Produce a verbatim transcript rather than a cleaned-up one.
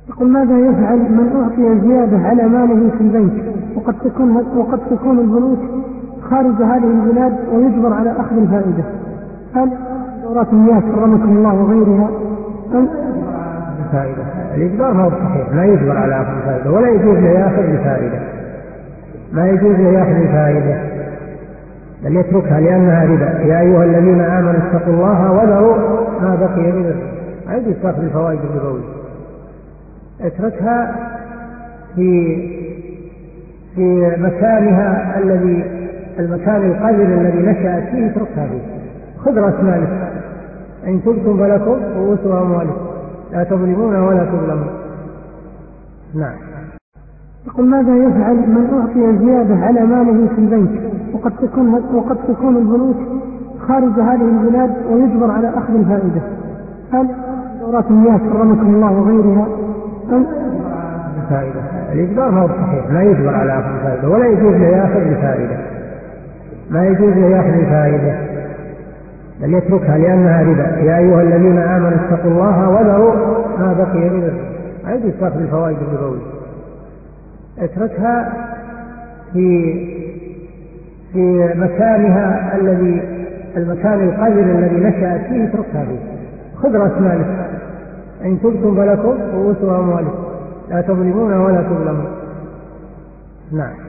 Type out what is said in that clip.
يقول ماذا يفعل من أعطي زيادة على ماله في البنك وقد تكون وقد تكون البنوك خارج هذه البلاد ويجبر على أخذ الفائدة؟ هل دورات المياه كرمكم الله وغيرها أم الفائدة؟ الإجبار ما هو صحيح، لا يجبر على أخذ الفائدة ولا يجوز له يأخذ الفائدة، ما يجوز له يأخذ الفائدة بل يتركها لأنها ربا. يا أيها الذين آمنوا اتقوا الله وذروا ما بقي من الربا، ما يجوز تأخذ الفوائد الربوية، اتركها في في مكانها الذي المكان القذر الذي نشأت فيه، اتركها فيه، خذ رأس مالك، إن تبتم فلكم رؤوس أموالكم لا تظلمون ولا تظلمون. نعم. يقول ماذا يفعل من أعطي زيادة على ماله في البنك وقد تكون وقد تكون البنوك خارج هذه البلاد ويجبر على أخذ الفائدة؟ هل دورات المياه كرمكم الله وغيرها أم الفائدة؟ الإجبار ما هو صحيح، لا يجبر على أخذ الفائدة ولا يجوز له يأخذ الفائدة، ما يجوز له يأخذ الفائدة بل يتركها لأنها ربا. يا أيها الذين آمنوا اتقوا الله وذروا ما بقي من الربا، ما يجوز تأخذ الفوائد الربوية، اتركها في في مكانها الذي المكان القذر الذي نشأت فيه، اتركها فيه، خذ رأس مالك، إن تبتم فلكم رؤوس أموالكم لا تظلمون ولا تظلمون. نعم.